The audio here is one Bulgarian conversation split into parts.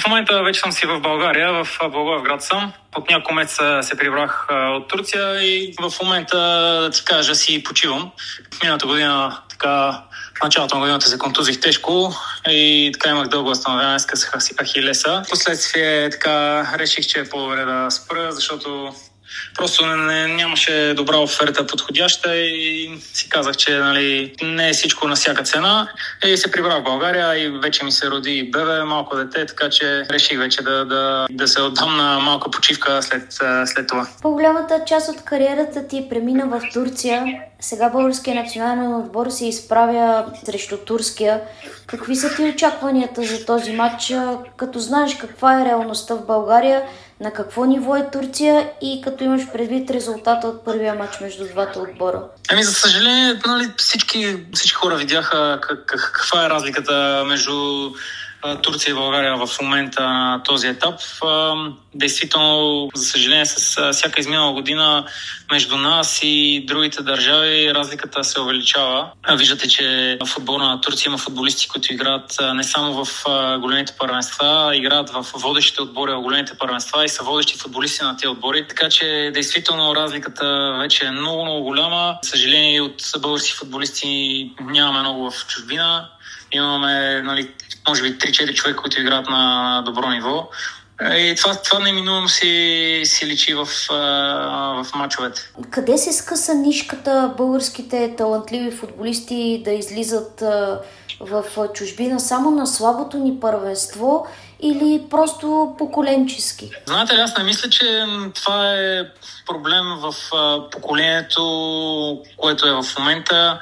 момента вече съм си в България, в Благоевград съм. От няколко месеца се прибрах от Турция и в момента, да ти кажа, си почивам. В миналата година, в началото на годината се контузих тежко и така имах дълго възстановяване, скъсаха си Ахилеса. Впоследствие реших, че е по-добре да спра, защото просто нямаше добра оферта подходяща и си казах, че не е всичко на всяка цена. И се прибрах в България и вече ми се роди бебе, малко дете, така че реших вече да се отдам на малка почивка след това. По-голямата част от кариерата ти премина в Турция. Сега българският национален отбор се изправя срещу турския. Какви са ти очакванията за този матч, като знаеш каква е реалността в България, на какво ниво е Турция и като имаш предвид резултата от първия матч между двата отбора? За съжаление, всички хора видяха каква е разликата между Турция и България в момента на този етап. Действително, за съжаление, с всяка изминала година между нас и другите държави разликата се увеличава. Виждате, че в отбора на Турция има футболисти, които играят не само в големите първенства, играят в водещите отбори в големите първенства и са водещи футболисти на тези отбори. Така че, действително, разликата вече е много, много голяма. За съжаление, от български футболисти нямаме много в чужбина. Имаме, може би 3-4 човека, които играят на добро ниво. И това неминуемо си личи в мачовете. Къде се скъса нишката българските талантливи футболисти да излизат в чужбина? Само на слабото ни първенство или просто поколенчески? Знаете ли, аз не мисля, че това е проблем в поколението, което е в момента.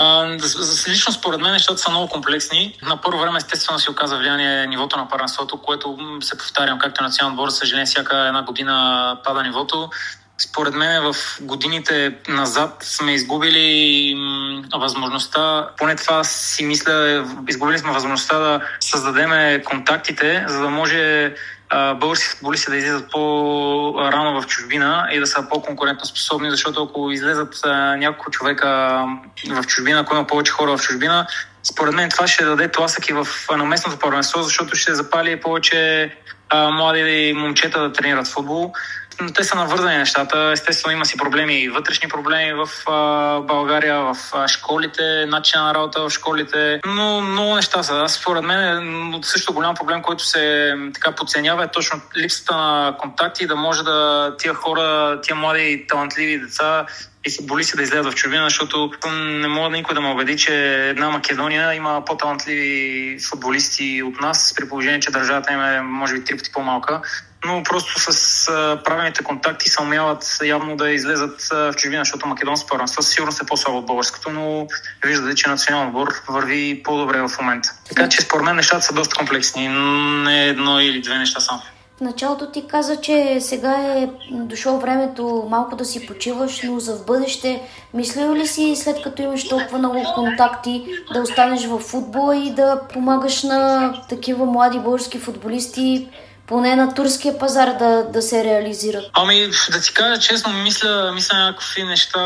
Лично според мен нещата са много комплексни. На първо време естествено си оказа влияние нивото на първенството, което се повтарям, както и национален отбор, съжаление всяка една година пада нивото. Според мен в годините назад сме изгубили възможността, поне това си мисля, изгубили сме възможността да създадем контактите, за да може български футболисти да излизат по-рано в чужбина и да са по-конкурентно способни, защото ако излезат няколко човека в чужбина, ако има повече хора в чужбина, според мен това ще даде тласък и на местното първенство, защото ще запали повече млади момчета да тренират футбол. Те са навързани нещата. Естествено има си проблеми и вътрешни проблеми в България, в школите, начина на работа в школите. Но много неща са. Аз според мен също голям проблем, който се подценява е точно липсата на контакти, да може тия хора, тия млади талантливи деца и футболисти да излязат в чужбина, защото не мога никой да ме убеди, че една Македония има по-талантливи футболисти от нас, при положение, че държавата им е може би 3 пъти по-малка. Но просто с правилните контакти се умяват явно да излезат в чужбина, защото македонското първенство сигурно е по-слабо от българското, но виждате, че национален отбор върви по-добре в момента. Така че според мен нещата са доста комплексни, не едно или две неща само. В началото ти каза, че сега е дошло времето малко да си почиваш, но за в бъдеще мислил ли си, след като имаш толкова много контакти, да останеш във футбола и да помагаш на такива млади български футболисти, поне на турския пазар да се реализират? Да ти кажа честно, мисля някакви неща,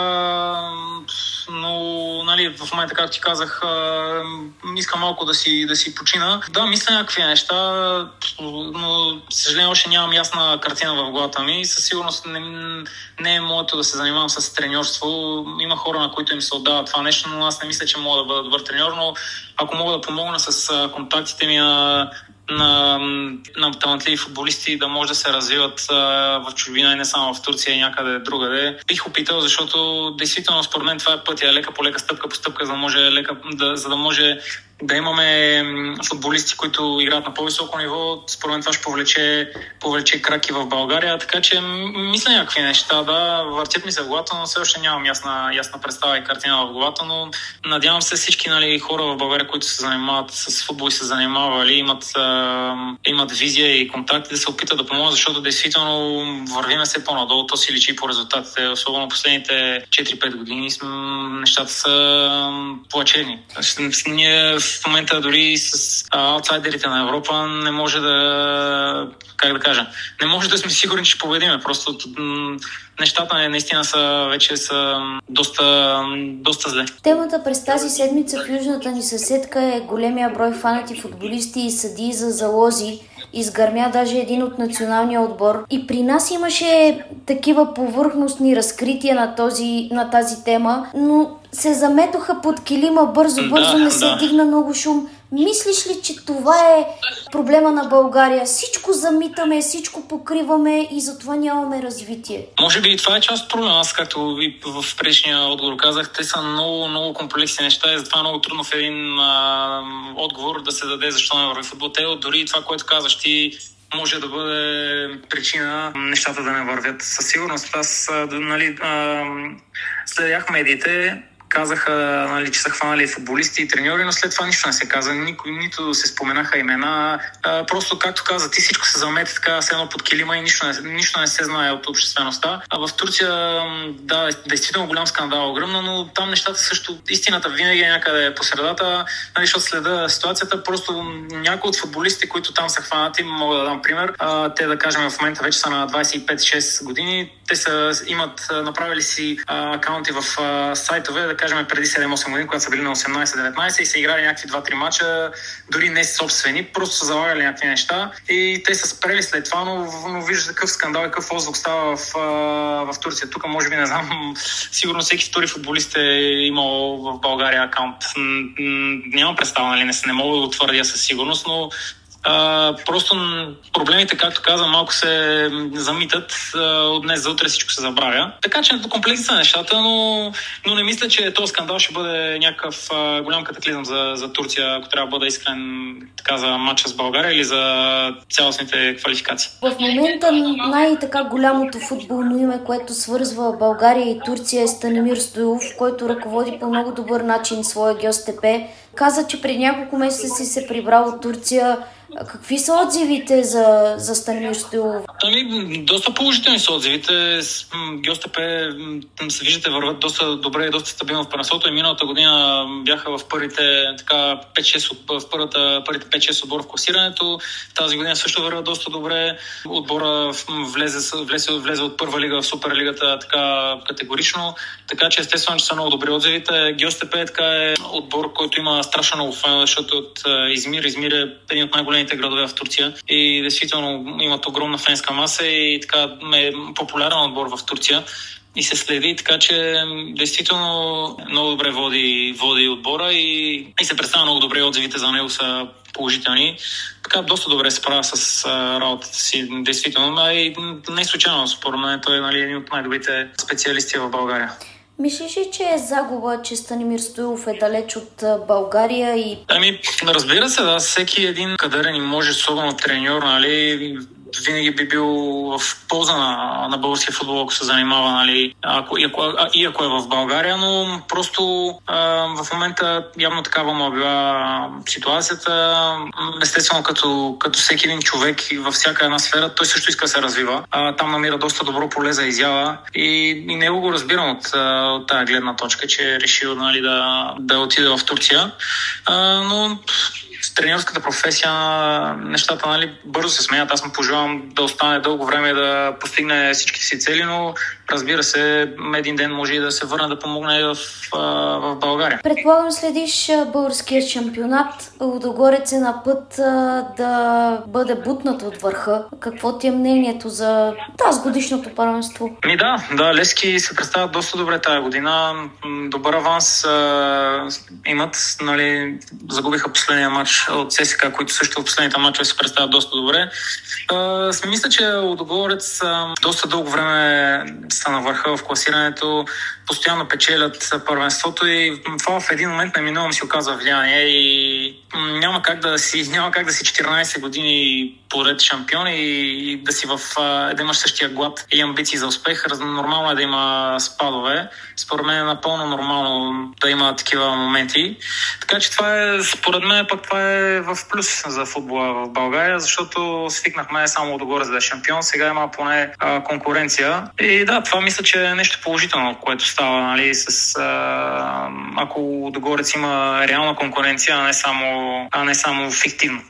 но в момента, както ти казах, искам малко да си почина. Да, мисля някакви неща, но съжаление още нямам ясна картина в главата ми. Със сигурност не е моето да се занимавам с треньорство. Има хора, на които им се отдава това нещо, но аз не мисля, че мога да бъда добър треньор, но ако мога да помогна с контактите ми на талантливи футболисти да може да се развиват в чужбина и не само в Турция и някъде другаде. Бих опитал, защото действително според мен това е пътя, лека по лека, стъпка по стъпка, за да може да имаме футболисти, които играят на по-високо ниво. Според мен това ще повлече краки в България, така че мисля някакви неща, да, въртят ми се в главата, но все още нямам ясна представа и картина в главата, но надявам се всички хора в България, които се занимават с футбол и се занимавали, имат визия и контакти, да се опитат да помогнат, защото действително вървиме се по-надолу, то си личи по резултатите, особено последните 4-5 години нещата са плачевни. Ние в момента дори с аутсайдерите на Европа не може да, как да кажа, не може да сме сигурни, че победиме. Просто нещата наистина вече са доста зле. Темата през тази седмица в южната ни съседка е големия брой фанати футболисти и съдии за залози. Изгърмя даже един от националния отбор. И при нас имаше такива повърхностни разкрития на тази тема, но се заметоха под килима бързо, не се дигна много шум. Мислиш ли, че това е проблема на България? Всичко замитаме, всичко покриваме и затова нямаме развитие. Може би и това е част от проблема. Аз, както и в предишния отговор казах, те са много комплексни неща и затова е много трудно в един отговор да се даде защо не върви футбол. Дори това, което казваш ти, може да бъде причина нещата да не вървят. Със сигурност аз следях медиите, казаха, че са хванали футболисти и треньори, но след това нищо не се каза, нито се споменаха имена. Просто, както каза ти, всичко се замете така все едно под килима и нищо не се знае от обществеността. А в Турция, да, действително голям скандал, огромно, но там нещата също, истината винаги е някъде по средата, защото следа ситуацията, просто някои от футболистите, които там са хванати, мога да дам пример, те, да кажем, в момента вече са на 25-6 години, те имат направили си акаунти в сайтове, да кажем преди 7-8 години, когато са били на 18-19 и са играли някакви 2-3 мача, дори не собствени, просто са залагали някакви неща и те са спрели след това, но виждаш какъв скандал и какъв отзвук става в Турция. Тук може би не знам, сигурно всеки втори футболист е имал в България акаунт. Нямам представа, не мога да го твърдя със сигурност, но просто проблемите, както каза, малко се замитат. От днес за утре всичко се забравя. Така че комплексни са нещата, но не мисля, че този скандал ще бъде някакъв голям катаклизъм за Турция, ако трябва да бъде искрен така за матча с България или за цялостните квалификации. В момента най-така голямото футболно име, което свързва България и Турция, е Станимир Стоилов, който ръководи по много добър начин своя ГьозТП. Каза, че преди няколко месеца си се прибрал от Турция. Какви са отзивите за Станимир Стоилов? Доста положителни са отзивите. ГьозТП, се виждате, върват доста добре и доста стабилно в първенството. И миналата година бяха в първите 5-6 отбора в класирането. Тази година също върват доста добре. Отбора влезе от първа лига в Суперлигата така категорично. Така че естествено, че са много добри отзивите. ГьозТП е отбор, който има страшно много фенове, защото от Измир е един от най-големите градове в Турция и действително имат огромна фенска маса и така е популярен отбор в Турция и се следи, така че действително много добре води отбора и се представя много добре, отзивите за него са положителни. Така доста добре се справя с работата си, действително, и не случайно, според мен той е един от най-добрите специалисти в България. Мислиш ли, че е загуба, че Станимир Стоилов е далеч от България и... Разбира се, да, всеки един кадърен и може, особено треньор, винаги би бил в полза на българския футбол, ако се занимава, ако е в България, но просто в момента явно такава му била ситуацията. Естествено, като всеки един човек във всяка една сфера, той също иска да се развива. Там намира доста добро поле за изява и него го разбирам от тази гледна точка, че е решил да отиде в Турция. Но с тренерската професия нещата бързо се сменят. Аз му пожелавам да остане дълго време да постигне всичките си цели, но разбира се, един ден може и да се върне да помогне в България. Предполагам, следиш българския шампионат. Лудогорец е на път да бъде бутнат от върха. Какво ти е мнението за тази годишното първенство? Да, Левски се представят доста добре тази година. Добър аванс имат. Загубиха последния матч от ССК, които също в последните матчове се представят доста добре. Мисля, че Лудогорец доста дълго време са на върха в класирането, постоянно печелят първенството и това в един момент неминуемо си оказва влияние и няма как да си 14 години поред шампион и да си да имаш същия глад и амбиции за успех. Нормално е да има спадове. Според мен е напълно нормално да има такива моменти. Така че според мен това е в плюс за футбола в България, защото свикнахме само отгоре за да е шампион. Сега има поне конкуренция. И да, това мисля, че е нещо положително, което става, нали, ако отгоре има реална конкуренция, а не само фиктивно.